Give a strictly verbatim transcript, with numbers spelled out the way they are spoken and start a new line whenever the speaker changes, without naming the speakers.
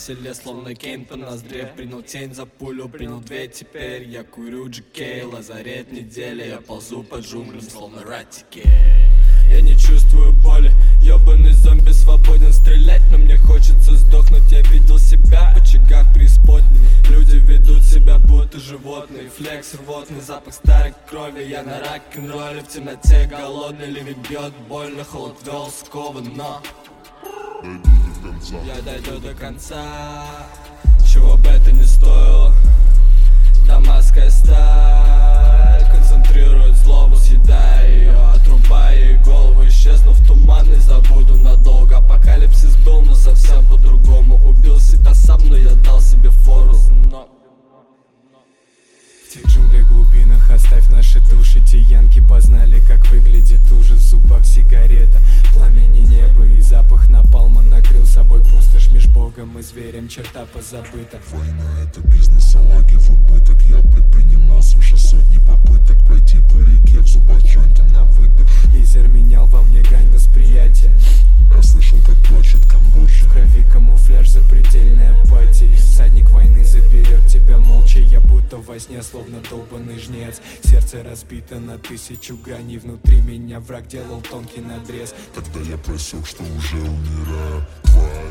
селе, словно Кейн по ноздре. Принял тень за пулю, принял две теперь. Я курю джи кей, лазарет недели. Я ползу по джунглям, словно ратики. Я не чувствую боли, ёбаный зомби свободен стрелять, но мне хочется сдохнуть. Я видел себя в очагах преисподней. Люди ведут себя будто животные. Флекс рвотный, запах старой крови. Я на рок-н-ролле, в темноте голодный. Ливень бьет больно, холод вел скован, но я дойду до конца, чего бы это ни стоило. Дамасская сталь концентрирует злобу, съедая ее, отрубая ей голову. Исчезну в туман и забуду надолго. Апокалипсис был, но совсем по-другому. Убил себя сам, но я дал себе фору. Но
в тех джунглях глубинах оставь наши души. Те янки познали, как выглядит ужас. В зубах сигарета, пламени неба и запах напалма накрыл собой пустошь. Меж богом и зверем черта позабыта.
Война — это бизнес, а лаги в убыток. Я предпринимал свыше сотни попыток пройти по реке в зубах джойнта на выдох.
Лизер менял во мне грань восприятия.
Я слышал, как плачет Камбоджа.
В крови камуфляж запредельной апатии. Всадник войны заберет тебя молча. Я будто во сне, словно долбанный жнец. Сердце разбито на тысячу граней. Внутри меня враг делал тонкий надрез.
Тогда я просек, что уже умираю. Твоя